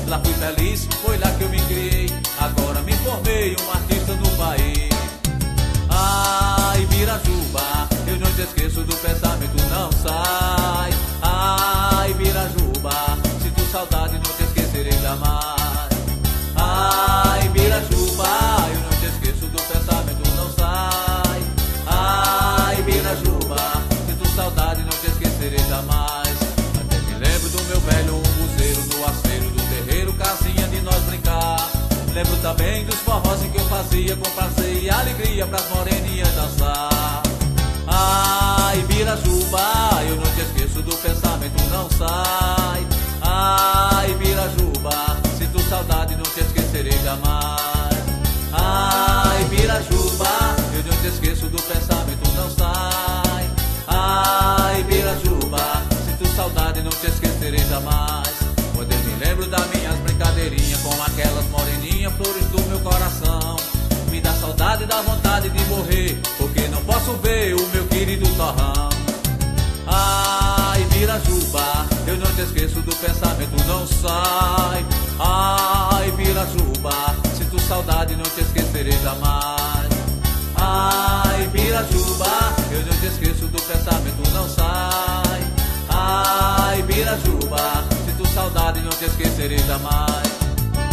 Lá fui feliz, foi lá que eu me criei. Agora me formei um artista no país. Ai, Birajuba, eu não te esqueço do pensamento, não sai. Ai, Birajuba, sinto saudade, não te esquecerei jamais. Ai, Birajuba, eu não te esqueço do pensamento, não sai. Ai, Birajuba, sinto saudade, não te esquecerei jamais. Até me lembro do meu velho umbuzeiro, no aceiro do terreiro, casinha de nós brincar. Lembro também dos forrós que eu fazia com prazer e alegria pras moreninhas dançar. Ai, Birajuba, eu não te esqueço do pensamento, não sai. Ai, Birajuba, sinto saudade, não te esquecerei jamais. Ai, Birajuba, eu não te esqueço do pensamento, não sai. Ai, Birajuba, sinto saudade, não te esquecerei jamais. Quando eu me lembro das minhas brincadeirinhas com aquelas moreninhas, flores do meu coração, me dá saudade, dá vontade de morrer, porque não posso ver o meu querido torrão. Ai, Birajuba, eu não te esqueço do pensamento, não sai. Ai, Birajuba, sinto saudade, não te esquecerei jamais. Ai, Birajuba, eu não te esqueço do pensamento, não sai. Ai, Birajuba, sinto saudade, não te esquecerei jamais.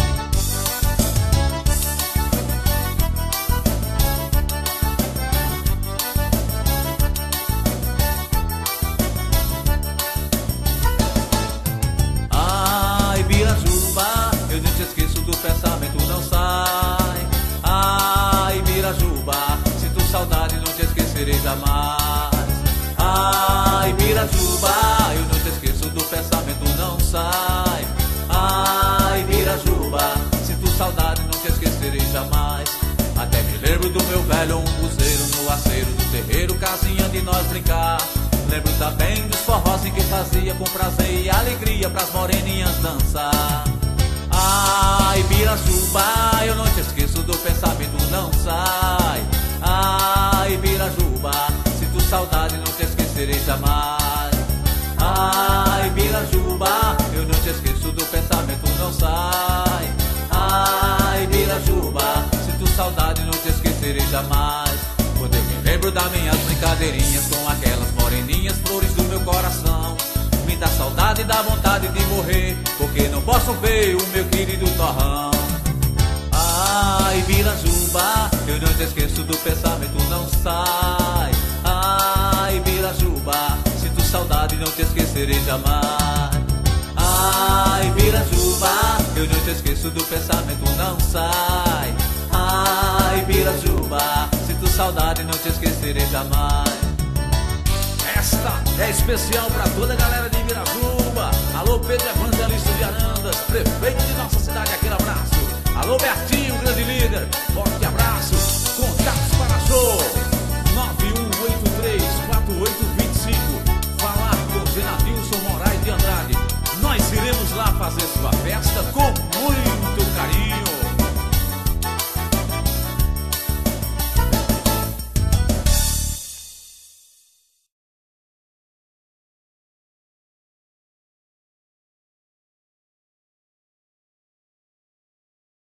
Birajuba, eu não te esqueço do pensamento, não sai. Ai, Birajuba, sinto saudade, não te esquecerei jamais. Ai, Birajuba, eu não te esqueço do pensamento, não sai. Ai, Birajuba, sinto saudade, não te esquecerei jamais. Até me lembro do meu velho umbuzeiro, no aceiro do terreiro, casinha de nós brincar. Lembro também dos forrós que fazia com prazer e alegria pras moreninhas dançar. Ai, Birajuba, eu não te esqueço do pensamento, não sai. Ai, Birajuba, sinto saudade, não te esquecerei jamais. Ai, Birajuba, eu não te esqueço do pensamento, não sai. Ai, Birajuba, sinto saudade, não te esquecerei jamais. Quando eu me lembro das minhas brincadeirinhas com aquelas moreninhas, flores do meu coração, me dá saudade e dá vontade de morrer, porque não posso ver o meu querido torrão. Ai, Birajuba, eu não te esqueço do pensamento, não sai. Ai, Birajuba, sinto saudade e não te esquecerei jamais. Ai, Birajuba, eu não te esqueço do pensamento, não sai. Ai, Birajuba, sinto saudade, não te esquecerei jamais. Esta é especial pra toda a galera de Birajuba. Alô, Pedro Evangelista de Arandas, prefeito de nossa cidade, aquele abraço. Alô, Bertinho, grande líder, forte abraço. Contatos para show 91834825. Falar com Zenadilson Moraes de Andrade. Nós iremos lá fazer sua festa com muito